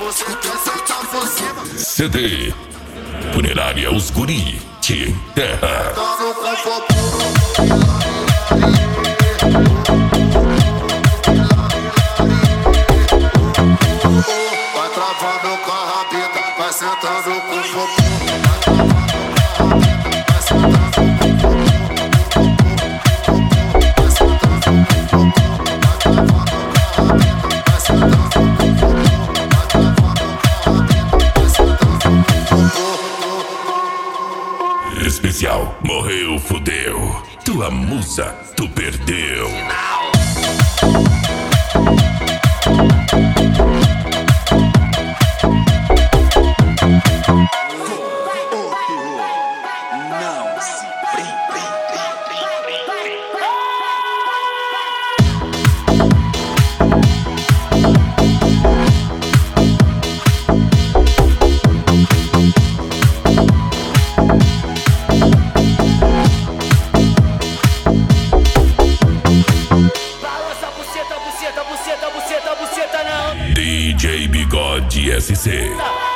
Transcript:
Você quer sentar por cima. CD Funerária Os Guri te enterra. Tá no conforto. Vai travando com a rabita, vai sentando com o popô. Especial, morreu, fudeu. Tua musa, tu perdeu. DJ Bigode SC.